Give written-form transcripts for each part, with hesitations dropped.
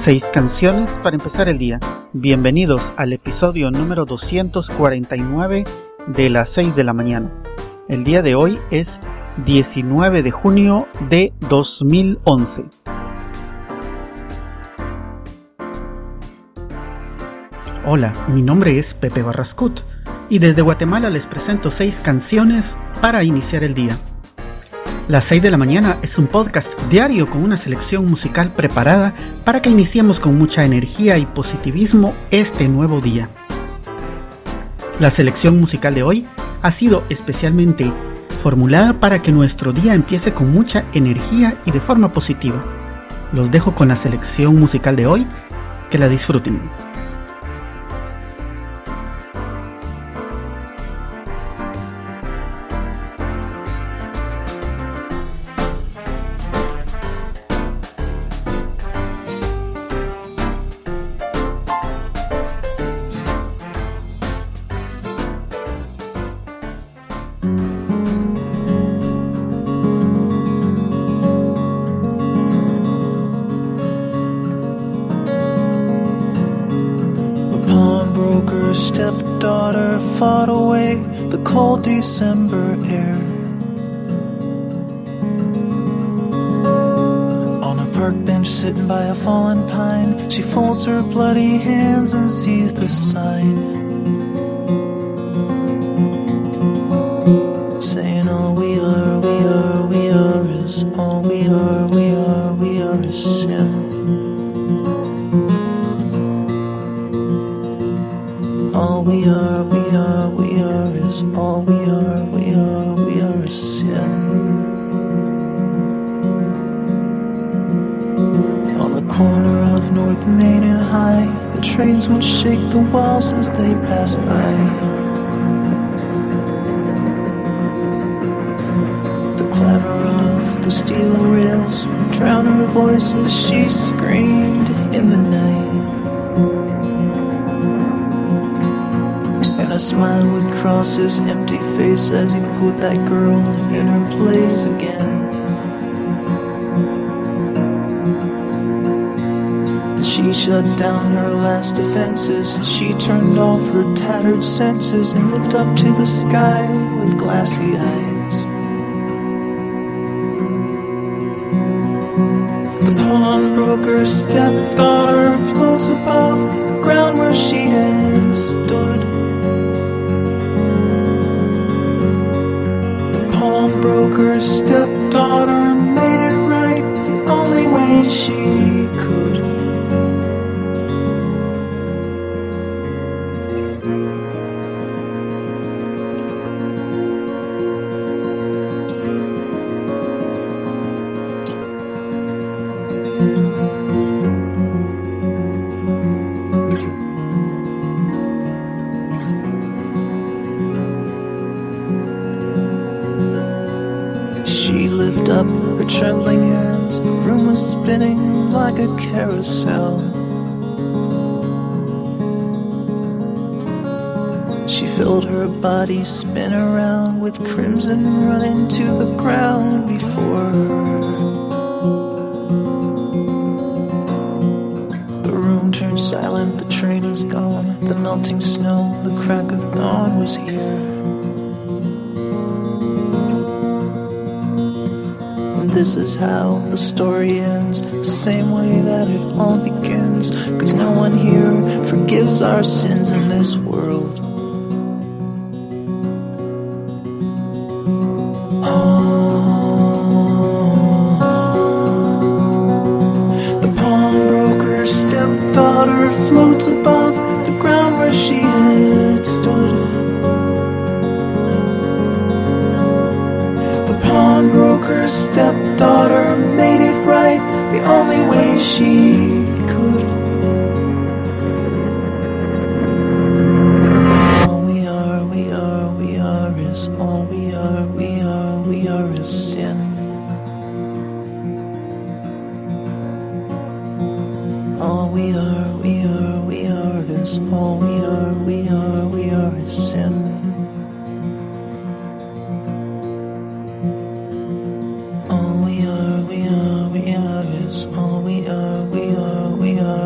6 canciones para empezar el día. Bienvenidos al episodio número 249 de las 6 de la mañana. El día de hoy es 19 de junio de 2011. Hola, mi nombre es Pepe Barrascut y desde Guatemala les presento 6 canciones para iniciar el día. Las 6 de la mañana es un podcast diario con una selección musical preparada para que iniciemos con mucha energía y positivismo este nuevo día. La selección musical de hoy ha sido especialmente formulada para que nuestro día empiece con mucha energía y de forma positiva. Los dejo con la selección musical de hoy, que la disfruten. Pawnbroker's stepdaughter fought away the cold December air. On a park bench sitting by a fallen pine, she folds her bloody hands and sees the sign, saying all we are is all we are is sin. All we are is all we are is sin. On the corner of North Main and High, the trains would shake the walls as they pass by. The clamor of the steel rails drowned her voice as she screamed in the night. A smile would cross his empty face as he put that girl in her place again. And she shut down her last defenses. She turned off her tattered senses and looked up to the sky with glassy eyes. The pawnbroker's stepdaughter floats above the ground where she had stood. Pawnbroker's stepdaughter made it right the only way she could. She lifted up her trembling hands, the room was spinning like a carousel. She felt her body spin around with crimson running to the ground before her. The room turned silent, the train was gone, the melting snow, the crack of dawn was here. This is how the story ends, the same way that it all begins, 'cause no one here forgives our sins in this world. The pawnbroker's stepdaughter floats above the ground where she had stood. The pawnbroker's stepdaughter made it right the only way she could. All we are is all we are is sin. All we are is all we are is sin. All we are is all we are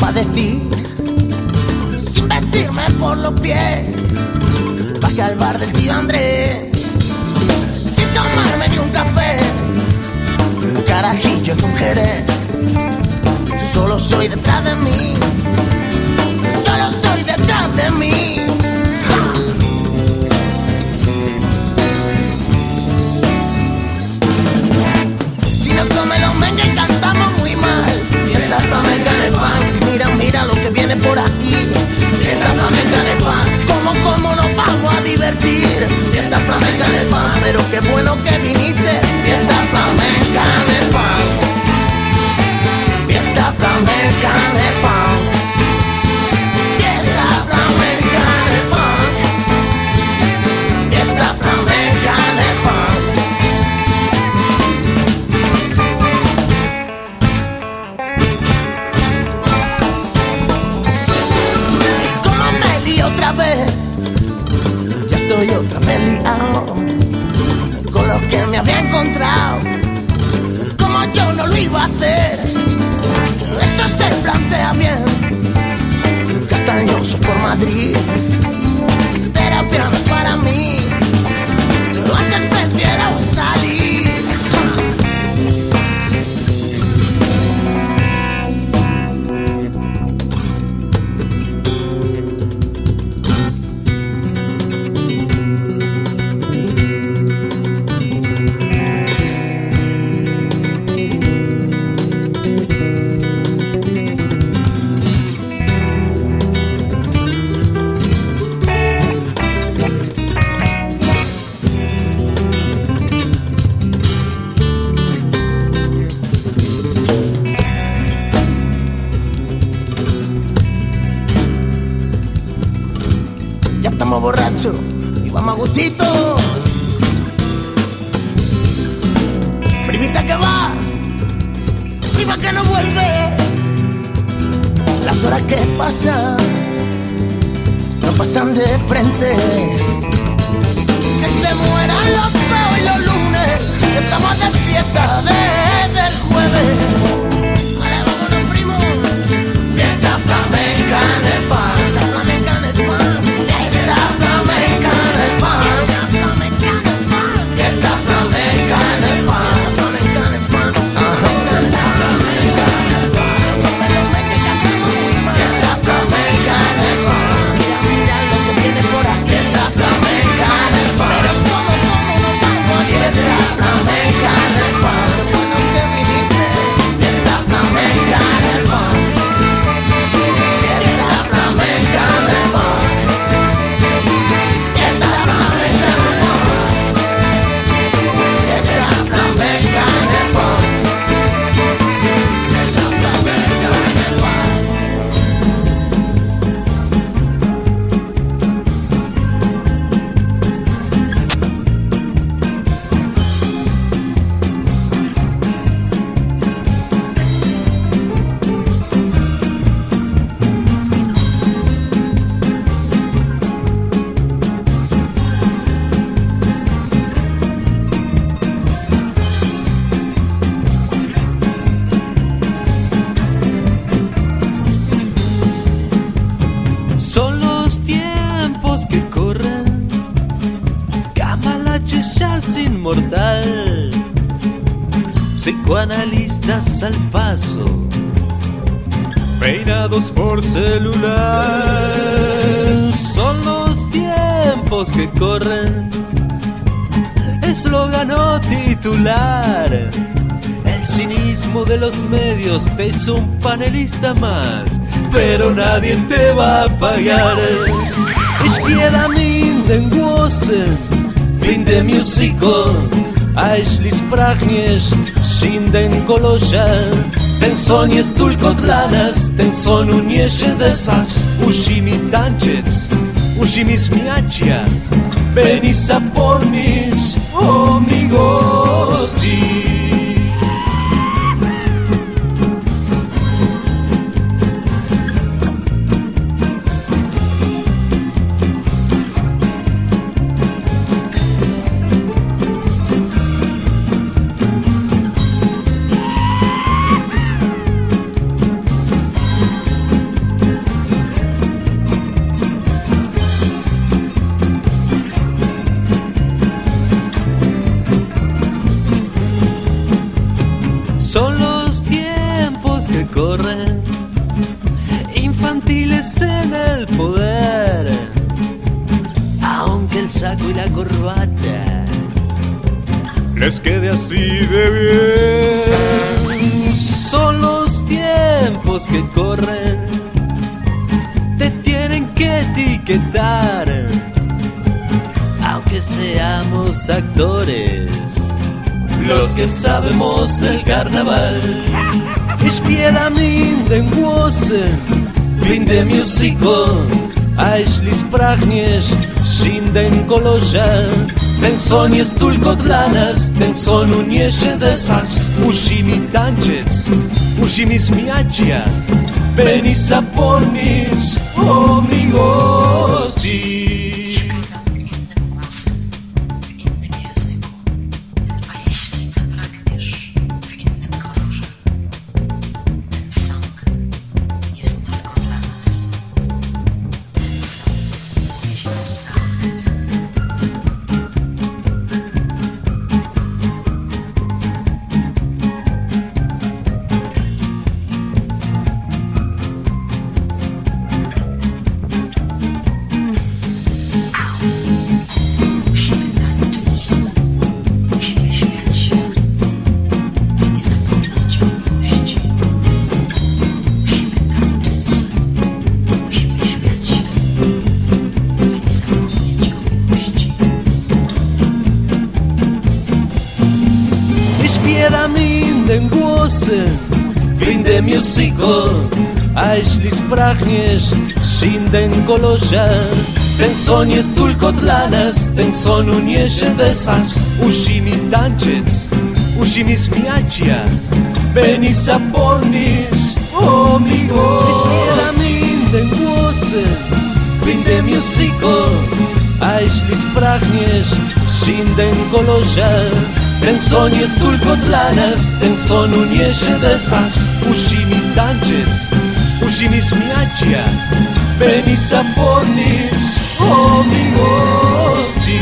pa' decir, sin vestirme por los pies, bajé al bar del tío Andrés, sin tomarme ni un café, un carajillo con Jerez. Solo soy detrás de mí, solo soy detrás de mí. Si nos come los mengues cantamos muy mal. Fiesta flamenca de funk, mira, mira lo que viene por aquí. Fiesta flamenca de funk, ¿cómo nos vamos a divertir? Fiesta flamenca de funk, pero qué bueno que viniste. Fiesta flamenca de funk. Fiesta flamenca de funk. Fiesta flamenca de funk. Fiesta flamenca de funk. Como me lío otra vez, ya estoy otra vez liado con lo que me había encontrado. Como yo no lo iba a hacer, esto se plantea bien. Castañoso por Madrid, terapia no es para mí. Lo antes prefiero salir. Estamos borrachos y vamos a gustito. Primita que va, viva que no vuelve. Las horas que pasan no pasan de frente. Que se mueran los feos y los lunes, que estamos de fiesta desde el jueves. Ahora vámonos, primo. Fiesta flamenca en el fan. Fiesta flamenca en el fan. Fiesta flamenca en el fan. Fiesta flamenca en el fan. Fiesta flamenca en el fan. Mira, mira lo que viene por aquí. Fiesta flamenca en el fan. Pero cómo nos vamos a fiesta flamenca en el fan. Bueno que viniste. Fiesta flamenca en el fan. Fiesta flamenca en el fan. Fiesta flamenca en el fan. Fiesta flamenca en el fan. Fiesta flamenca en el fan. Son los tiempos que corren, Cambalache ya es inmortal, psicoanalistas al paso, peinados por celular. Son los tiempos que corren, eslogan o titular. El cinismo de los medios te hizo un panelista más, pero nadie te va a pagar. Ich spiele min den głosen, fin de musico, Aishli sprachniesz, sin den kolorze. Ten son jest tylko dla nas, ten son uniesie desać. Musimy tańczyć, musimy śmiać się, Beni zapomnieć o miłości. que corren, infantiles en el poder, aunque el saco y la corbata les quede así de bien. Son los tiempos que corren, te tienen que etiquetar, aunque seamos actores, los que sabemos del carnaval. Ich bieda min den głosen, finde musico, Aishlis pragniesz, shinden kolorze, ten son jest tylko dla nas, ten son uniesie desać. Musimy tańczyć, musimy śmiać, ven zapomnieć o miłości. Finde musico, Aishlis pragniesz, shinden kolorze, ten son jest tylko dla nas, ten son uniesie desać. Musimy tańczyć, musimy śmiać, ven zapomnieć o miłości. Śpiewa mi ten głosem, finde musico, Aishlis pragniesz, shinden kolorze, ten son jest tylko dla nas, ten son uniesie desać. Musimy tańczyć, musimy śmiać, ven zapomnieć o miłości.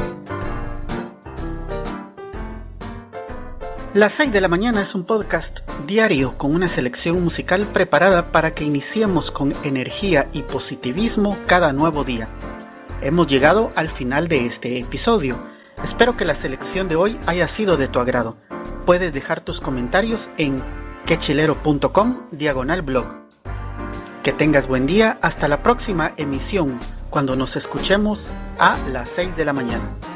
Las 6 de la mañana es un podcast diario con una selección musical preparada para que iniciemos con energía y positivismo cada nuevo día. Hemos llegado al final de este episodio. Espero que la selección de hoy haya sido de tu agrado. Puedes dejar tus comentarios en quechilero.com/blog. Que tengas buen día. Hasta la próxima emisión, cuando nos escuchemos a las 6 de la mañana.